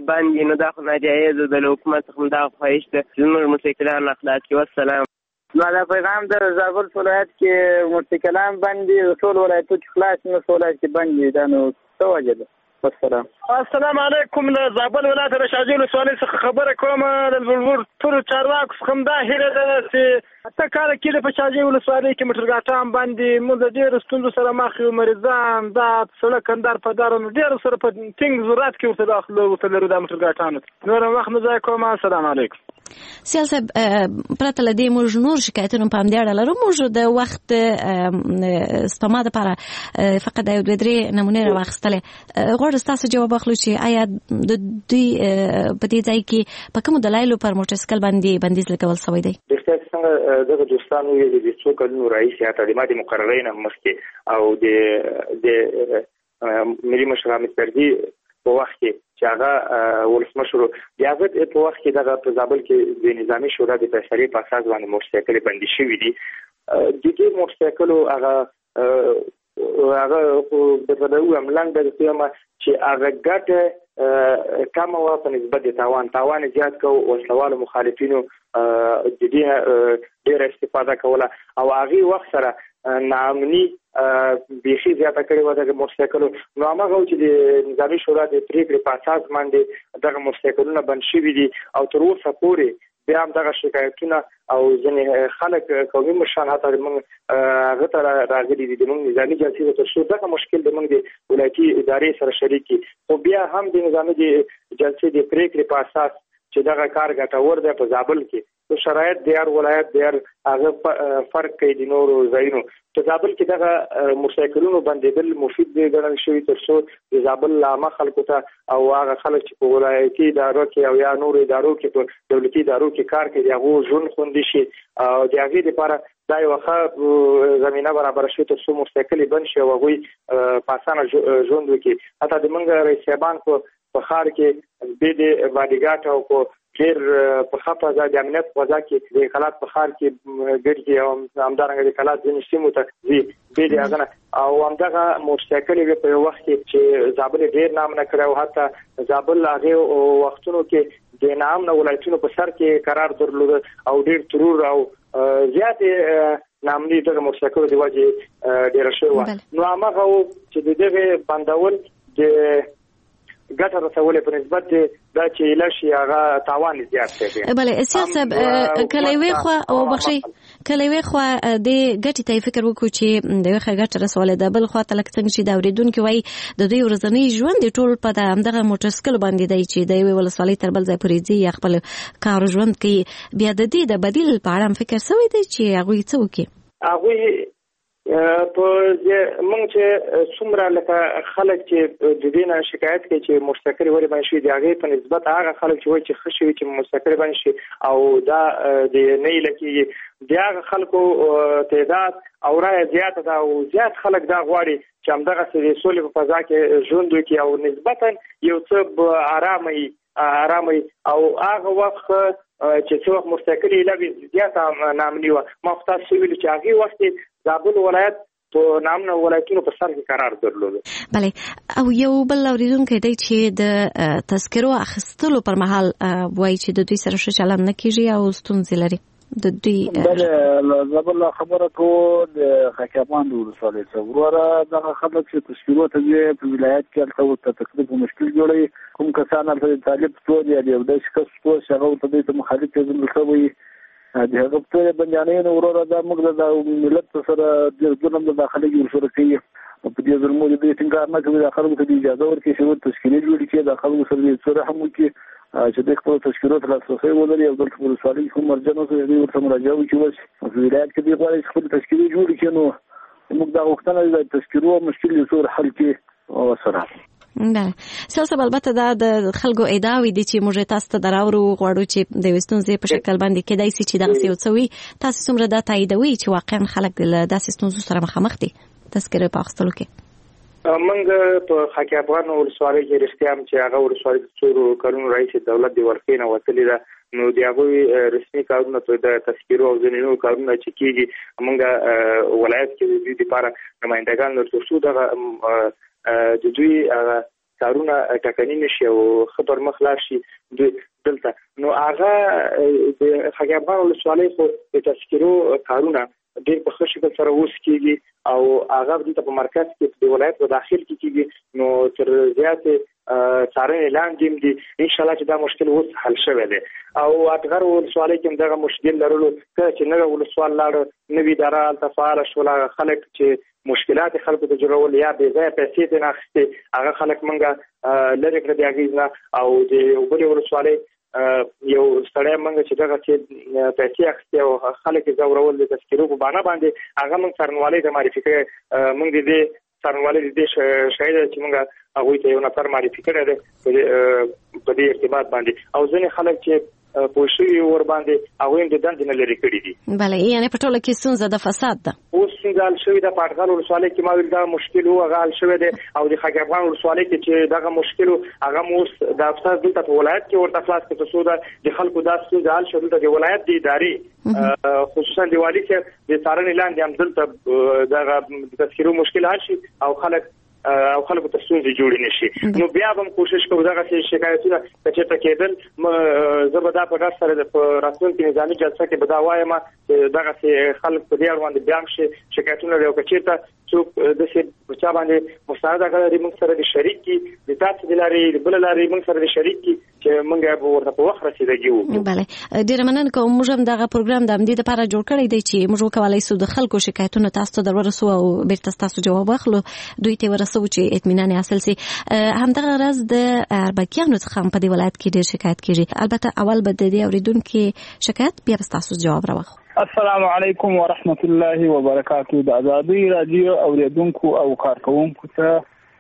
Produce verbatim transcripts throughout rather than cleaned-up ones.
باندې نو دا خو ناجایز د حکومت څخه دا خواهش ده زموږ موټرسایکلان اخلاقي والسلام. نو دا پیغام د زابل ولایت کې موټرسایکلان باندې ټول ولایتو کې خلاص نه ولایت کې باندې دا نو څه وجه ده؟ السلام السلام علیکم. له زابل ولایت د شاه جوی ولسوالۍ څخه خبره کوم. د بلبل ټولو چارواکو څخه همدا هیله ده چې اته کاله کېږي په شاه جوی ولسوالۍ کې موټرګاټان باندې موږ د ډېرو ستونزو سره مخ یو. مریضان دا سړک کندهار په دار نو ډېرو سره په ټینګ ضرورت کې ورته داخله ورته لرو دا موټرګاټانو. نور وخت نه ضایع کوم. السلام علیکم. سیال صاحب پرته له دې موږ نور شکایتونه په همدې اړه لرو. موږ د وخت سپما دپاره فقط یو دوه درې نمونې راواخیستلې. غواړو ستاسو جواب اخلو چې آیا د دوی په دې ځای کې په کومو دلایلو پر موټرسایکل باندې بندیز لګول شوی دی؟ رښتیا څنګه دغه دوستانو ویلي د څو کلونو راهیسې تعلیمات مقررې نه مخکې او د د ملي مشر حامد کرزي په وخت کې چې هغه ولسمشر بیا په وخت کې دغه په زابل کې د نظامی شورا د فیصلې په اساس باندې موټرسایکل بندي شوي دي. د دې موټرسایکلو هغه هغه د بدو عملان د قیامه چې هغه ګټه کم او په نسبت د تاوان تاوان زیات کو او وسلوالو مخالفینو د دې ډېر استفاده کوله او هغه وخت سره نامني بيخي زیاته کړې و د موټرسایکلو. نو هغه چې د نظامی شورا د پریکړې په اساس باندې دغه موټرسایکلونه بند شوي دي او تر اوسه پورې بیا هم دغه شکایتونه او ځینې خلک قومي مشران حتی موږ هغه ته راغلي دي د موږ نظامي جلسې ته شو دغه مشکل د موږ د ولایتي ادارې سره شریک دي خو بیا هم د نظامي جلسې د پریکړې په اساس چې دغه کار ګټور دی په زابل کې نو شرایط د هر ولایت د هر هغه فرق کوي د نورو ځایونو. په زابل کې دغه موټرسایکلونو بندیدل مفید دی ګڼل شوی تر څو د زابل عامه خلکو ته او هغه خلک چې په ولایتي ادارو کې او یا نورو ادارو کې په دولتي ادارو کې کار کوي هغه ژوند خوندي شي او د هغې لپاره دا یو ښه زمینه برابره شوې تر څو موټرسایکل بند شي او هغوی په اسانه ژوند وکړي. حتی د موږ رئیس صاحبان په ښار کې د دې باډیګارډ او په ډېر په ښه فضا د امنیت فضا کې د کلات په ښار کې ګرځي او همدارنګه د کلات ځینې سیمو ته ځي د دې هغه او همدغه موټرسایکل یې په یو وخت کې چې زابل ډېر نام نه کړی او حتی زابل هغې وختونو کې د نامنه ولایتونو په سر کې قرار درلوده او ډېر ترور او زیاتې نامني دغه موټرسایکلو د وجې ډېره شوې وه. نو هماغه چې د دغې بندول د ګټه رسولې په نسبت دا چې لشي هغه تاوان زیات دی. بله سیاست کله وی خو او بخشي کله وی خو د ګټې ته فکر وکړو چې د وخت ګټه رسولې ده بل خو ته لکه څنګه چې دا اوریدونکو وای د دوی ورځنی ژوند ټول په همدغه موټرسایکل باندې دی چې د یو ولسوالۍ تر بل ځای پورې ځي خپل کار ژوند کوي. بیا د دې د بدیل په اړه فکر شوی دی چې هغه څه وکړي؟ هغه په موږ چې څومره لکه خلک چې د دې نه شکایت کوي چې موټرسایکل ولې باندې شي د هغې په نسبت هغه خلک چې وایي چې ښه شوي چې موټرسایکل باندې شي او دا د نه هیله کېږي د هغه خلکو تعداد او رایه زیاته ده او زیات خلک دا غواړي چې همدغسې د سولې په فضا کې ژوند وکړي او نسبتا یو څه ارامه ارامه او هغه وخت چې څو وخت موټرسایکل یې لږ زیاته نامني وه ما خو تاسو ویلي چې هغې وخت زابل ولایت په نامنه ولایتونو په سر کې قرار درلوده. بله او یو بل اوریدونکی دی چې د تذکرو اخیستلو پر مهال وایي چې د دوی سره ښه چلند نه کېږي او ستونزې لري. د دوی بله زابل خبره کو د خاکیابان د ولسوالۍ څخه وروره دغه خلک چې تذکرو ته ځي په ولایت کې هلته ورته تکلیف او مشکل جوړوي. کوم کسان هلته د طالب ستور یا د یو داسې کس ستور چې هغه ورته دوی ته مخالف پیژندل شوی د هغه په بندیانانو وروره دا موږ د ملت سره د ظلم د داخلي جوړ شوی کوي او په دې ظلمو د ټینګار نه کوي د خلکو ته اجازه ورکړي چې تشکیلي جوړ کړي د خلکو سره د سره هم وکړي چې د خپل تشکیلات لاسرسي ولري او د خپل ولسوالۍ کوم مرجانو سره د ورته مراجعه وکړي او په ولایت کې د غواړي خپل تشکیلي جوړ کړي نو موږ دا وختونه د تشکیلو مشکل یې سور حل کړي او سره بله سیاست البته دا د خلکو ادعاوې دي چې موږ تاسو ته دراورو غواړو چې د ستونزې په شکل باندې کېدای شي چې دغسې یو څه وي. تاسو څومره دا تاییدوئ چې واقعا خلک له داسې ستونزو سره مخامخ دي تذکرې په اخیستلو کې؟ موږ په خاکی افغان ولسوالۍ کې رښتیا هم چې هغه ولسوالۍ د څو کلونو راهیسې دولت د ورخې نه وتلې ده نو د هغوی رسمي کارونه د تذکرو او ځینې نور کارونه چې کېږي موږ ولایت کې د دوی دپاره نمایندګان لرو تر څو دغه د دوی کارونه ټکنی نشي او خبر مخ لاړ شي دلته. نو هغه د خاک افغان ولسوالۍ خو د تذکرو کارونه ډېر په ښه شکل سره اوس کېږي او هغه دلته په مرکز کې د ولایت په داخل کې کېږي. نو تر زیاتې څارنې لاندې دي. انشاءالله چې دا مشکل اوس حل شوی دی. او اټغر ولسوالۍ کې هم دغه مشکل لرلو، کله چې نوی ولسوال لاړ نوي اداره هلته فعاله شول، هغه خلک چې مشکلات خلکو ته جوړول یا بې ځایه پیسې ترې اخیستې هغه خلک موږ لرې کړه د هغې نه. او د بلې ولسوالۍ یو سړی موږ چې دغه چې پیسې اخیستې او خلک یې ځورول د تذکرو په بانه باندې، هغه موږ څارنوالۍ ته معرفي کړی. موږ د دې څارنوالۍ د دې شاهد چې موږ هغوی ته یو نفر معرفي کړی دی په دې ارتباط باندې. او ځینې خلک چې پوه شوي ور باندې هغوی هم د دندې نه لرې کړي دي. بله، یعنې په ټوله کې ستونزه د فساد ده. اوس ستونزه حل شوې ده. په اټغر ولسوالۍ کې ما ویل دغه مشکل و، هغه حل شوی دی. او د خاک افغان ولسوالۍ کې چې دغه مشکل و هغه مو اوس د افسر دلته په ولایت کې ورته خلاص کړه، څو د خلکو دا ستونزه حل شوه. دلته د ولایت د ادارې خصوصا د والي صاحب د څارنې لاندې هم دلته دغه د تذکرو مشکل حل شي او خلک او خلکو ته ستونزې جوړې نه شي. نو بیا به هم کوشش کوو دغسې شکایتونه که چېرته کېدل، زه به دا په ډاډ سره په راتلونکي نظامي جلسه کې به دا وایم چې دغسې خلک په دې اړوند بیا هم شي شکایتونه لري. او که چېرته څوک داسې چا باندې مستند هغه لري موږ سره د شریک کړي، د تاسو د لارې د بله لارې موږ سره د شریک کړي چې موږ به ورته په وخت رسېدګي وکړو. بله، ډېره مننه کوم. موږ هم دغه پروګرام د همدې دپاره جوړ کړی دی چې موږ وکولی سو د خلکو شکایتونه تاسو ته در ورسو او بېرته ستاسو جواب واخلو، دوی ته ورسو چې اطمینان حاصل سي. همدغه راز د اربکیانو څخه هم په دې ولایت کې ډېر شکایت کېږي. البته اول به د دې اورېدونکي شکایت بیا به ستاسو جواب راواخلو. السلام علیکم ورحمت الله وبرکاتو. د ازادۍ راډیو اوریدونکو او کارکوونکو ته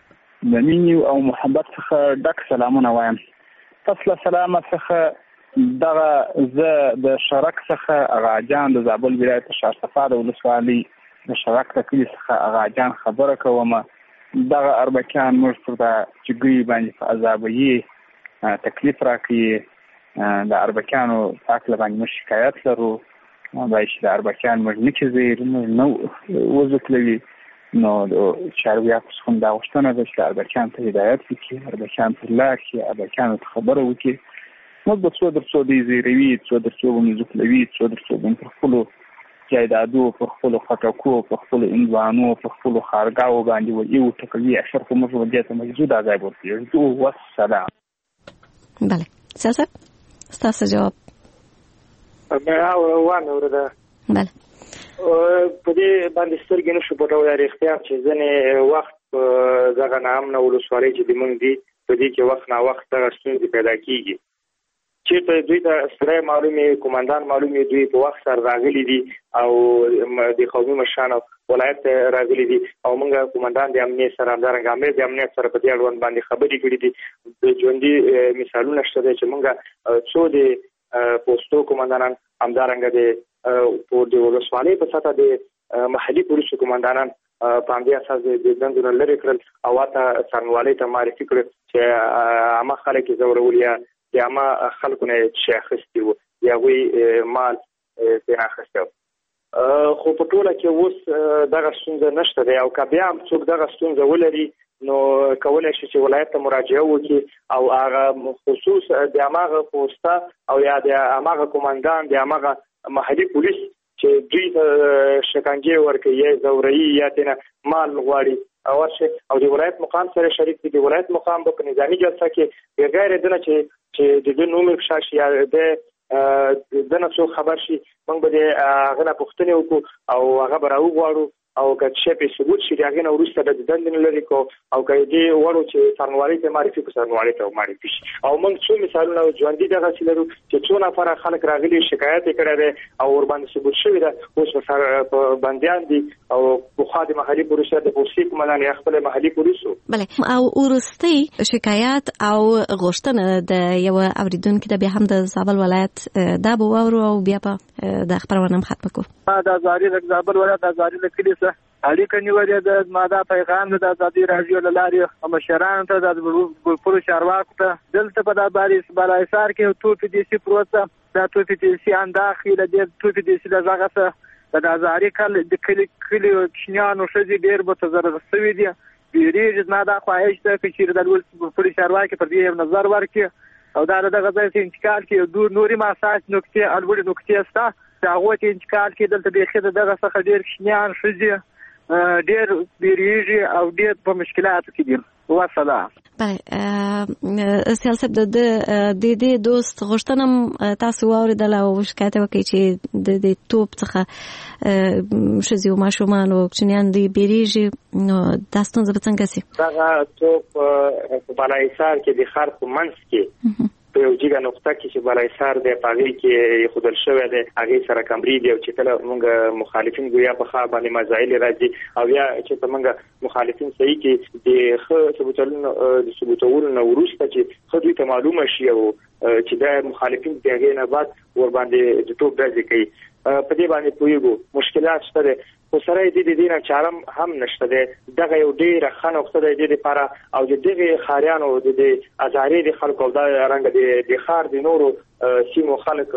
د مینې او محبت څخه ډک سلامونه وایم. تاسو له سلامه څخه دغه زه د شرک څخه اغاجان د زابل ولایت شارصفا د ولسوالۍ د شرک د کلي څخه اغاجان خبره کوم. دغه اربکیان موږ پر دا جګړې باندې په عذابوي تکلیف راکوي. د اربکیانو په هکله باندې موږ شکایت لرو. باید چې د اربکیان موږ نه چې زه نه وزتلوي. نو د چارواکو څخه هم دا غوښتنه ده چې اربکیان ته هدایت وکړي، اربکیان ته لار کړي، اربکیانو ته خبره وکړي. موږ به څو در څو دوی زیروي، څو در څو به موږ زتلوي، څو در څو به پر خپلو جایدادو، پر خپلو خټکو، پر خپلو هندوانو، پر خپلو خارګاو باندې ویو ټکوي. اکثر خو موږ به دې ته مجبور دا ځای ورکړو. والسلام. بله، سیاست ستاسو جواب وانه ورده. بله، په دې باندې سترګې نشو پټولی رښتیا چې ځینې وخت په دغه ناامنه ولسوالۍ چې د موږ دي په دې کې وخت ناوخت دغه ستونزې پیدا کېږي. چېرته دوی ته سړی معلوم وي، کومندان معلوم وي، دوی په وخت سره راغلي دي او د قومي مشرانو ولایت ته راغلي دي او موږ کومندان د امنیت سره همدارنګه امیر د امنیت سره په دې اړوند باندې خبرې کړي دي. د ژوندي مثالونه شته دی چې موږ څو د پوستو کومندانان همدارنګه د د ولسوالۍ په سطحه د محلي پولیسو کومندانان په همدې اساس د دندو نه لرې کړل او ورته څارنوالۍ ته معرفي کړل چې عامه خلک یې ځورول یا د عامه خلکو نه شی اخیستی و یا هغوی مال ترې اخیستی و. خو په ټوله کې اوس دغه ستونزه نشته دی. او که بیا هم څوک دغه ستونزه ولري نو کولی شي چې ولایت ته مراجعه وکړي او هغه خصوص د هماغه پوسته او یا د هماغه کومندان د هماغه محلي پولیس چې دوی ته شکنجې ورکوي یا ځوروي یا ترېنه مال غواړي ورشي او د ولایت مقام سره شریک دي. د ولایت مقام به په نظامي جلسه کې بغیر د نه چې چې د ده نوم یې فشا شي یا د ده نه څوک خبر شي، موږ به د هغه نه پوښتنې وکړو او هغه به راوغواړو او که شی پې ثبوت شي د هغې نه وروسته به د دندې نه لرې کړو او که دې وړو چې څارنوالۍ ته معرفي کړو څارنوالۍ ته معرفي شي. او موږ څو مثالونه ژوندي دغسې لرو چې څو نفره خلک راغلي شکایت یې کړی دی او ورباندې ثبوت شوي ده، اوس ورسره بندیان دي او پخوا د محلي پولیسو د پوستې کومندان یا خپل محلي پولیسو. بله، او وروستۍ شکایت او غوښتنه د یوه اورېدونکي ده، بیا هم د زابل ولایت دا به واورو او بیا به د خپرونه هم ختمه کړو. د ازاري د زابل ولایت د ازاري له کلي څخه اړیکه نیولې ده. زما دا پیغام د ازادي راډیو له لارې مشرانو ته د ګلپورو چارواکو ته دلته په دا بالاحصار کې توپي دیسي پروسه دا توپي دیسي انداخې له دې توپي دیسي له غږه د ازاري کل د کلي کلي کوچنیانو ښځې ډېر متضرر شوي دي بیریږي. زما دا خواهش ده که چېرې د لوړ پوړي چارواکي پر دې یو نظر وکړي او دا له دغه ځای څخه انتقال کړي. دور نورې اساسي نقطې او لوړې نقطې شته چې هغو ته انتقال کړي. دلته بیخي د دغه څخه ډېر کوچنیان ښځې ډېر بیریږي او ډېر په مشکلاتو کې دي. وسلام. بله سیال صاحب د دې دې دوست غوښتنه تاسو واورېدله او شکایت یې وکړئ چې د دې توپ څخه ښځې او ماشومان او کوچنیان دوی بیریږي، نو دا ستونزه به څنګه شي؟ دغه توپ په بالاحصار کې د ښار په منځ کې په یو جګه نقطه کې چې بالاحصار دی په هغې کې ایښودل شوی دی، هغې سره کمرې دي او چې کله موږ مخالفین ګویا په خوا باندې مزایل راځي او یا چې په موږ مخالفین صحیح کې د ښه ثبوتولو د ثبوتولو نه وروسته چې ښه دوی ته معلومه شي او چې دا مخالفین د هغې نه بعد ورباندې د توپ ډزې کوي، په دې باندې پوهېږو مشکلات شته دی. خو سره یې د دې نه چاره هم نشته دی. دغه یو ډېره ښه نقطه دی د دې لپاره او د دغې ښاریانو د دې ازارې د خلکو او دا رنګه د ښار د نورو سیمو خلک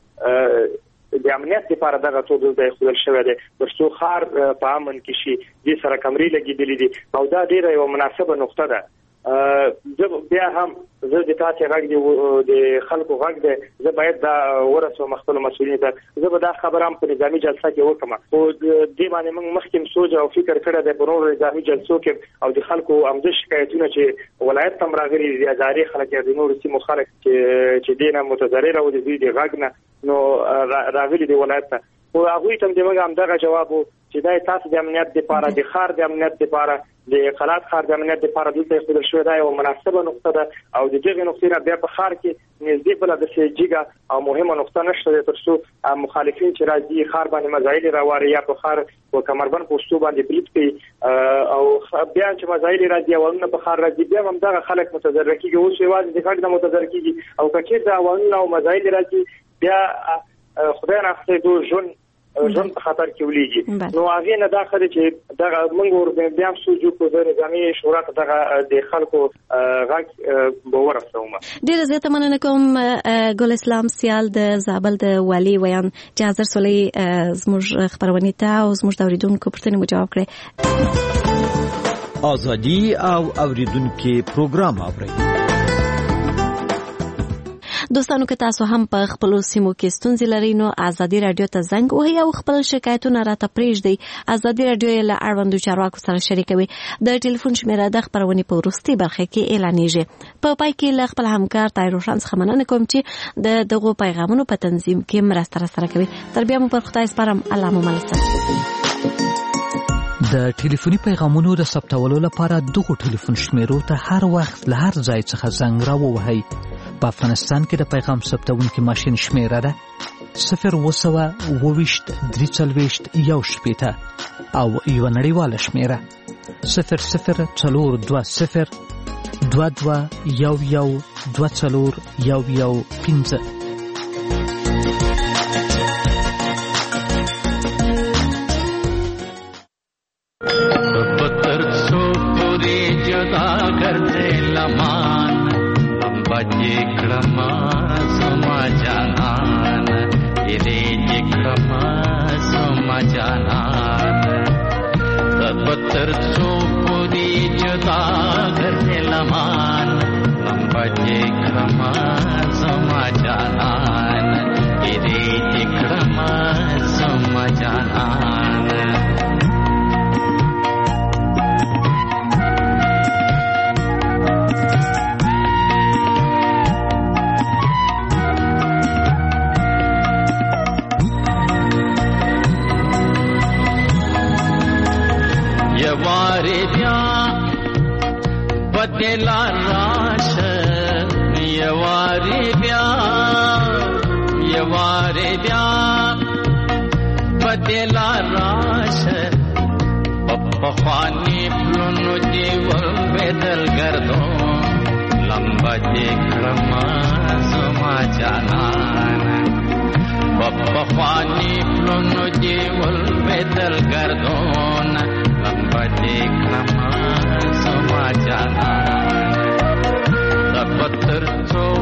د امنیت لپاره دغه توپ دلته ایښودل شوی دی تر څو ښار په امن کې شي. دې سره کمرې لګېدلې دي او دا ډېره یوه مناسبه نقطه ده. زه بیا هم زه د تاسې غږ د خلکو غږ دی، زه باید دا ورسوم خپلو مسؤلینو ته. زه به دا خبره هم په نظامي جلسه کې وکړم، خو دې باندې موږ مخکې سوچ او فکر کړی دی په نورو نظامي جلسو کې او د خلکو همدې شکایتونه چې ولایت ته هم راغلي دي، د ازارې خلک یا د نورو سیمو خلک چې دې نه متضرره او د دوی د غږ نه نو راغلي دي ولایت ته، خو هغوی ته هم د موږ همدغه جواب و چې دا تاسو د امنیت لپاره د ښار د امنیت لپاره د قلات ښار د امنیت لپاره دلته ایښودل شوې ده، یوه مناسبه نقطه ده او د دغې نقطې نه بیا په ښار کې نږدې بله داسې جګه او مهمه نقطه نشته دی تر څو مخالفین چې راځي ښار باندې مزایل راواري یا په ښار په کمربند پوستو باندې برید کوي او بیا چې مزایل راځي اولونه په ښار راځي بیا همدغه خلک متضرر کېږي. اوس یوازې د غږ نه متضرر کېږي او که چېرته اولونه او مزایل راځي بیا خدای ناخواسته دو ژوند ژوند په خطر کې ولیږي. نو هغې نه دا ښه دی چې دغه موږ بیا هم سوچ وکړو د نظامي شورا ته دغه د خلکو غږ به ورسوم. ډېره زیاته مننه کوم ګل اسلام سیال د زابل د والي ویان چې حاضر سولئ زموږ خپرونې ته او زموږ د اورېدونکو پوښتنې مو جواب کړئ. ازادي او اورېدونکو پروګرام اورئ. دوستانو که تاسو هم په خپلو سیمو کې ستونزې لرئ نو ازادي راډیو ته زنګ وهئ او خپل شکایتونه راته پرېږدئ. ازادي راډیو یې له اړوندو چارواکو سره شریکوي. د ټلیفون شمیره د خپرونې په وروستۍ برخه کې اعلانېږي. په پای کې له خپل همکار طاهر روشن څخه مننه کوم چې د دغو پیغامونو په تنظیم کې مرسته راسره کوي. تر بیا مو پر خدای سپارم. الله مو مل شه. د ټلیفوني پیغامونو د ثبتولو لپاره دغو ټلیفون شمیرو ته هر وخت له هر ځای څخه زنګ راووهئ. په افغانستان کې د پیغام ثبتونکي ماشین شمیره ده صفر اوه سوه اووه ویشت درې څلوېښت یو شپېته او یوه نړیواله شمیره صفر صفر څلور دوه صفر دوه دوه یو یو دوه څلور یو یو پنځه. But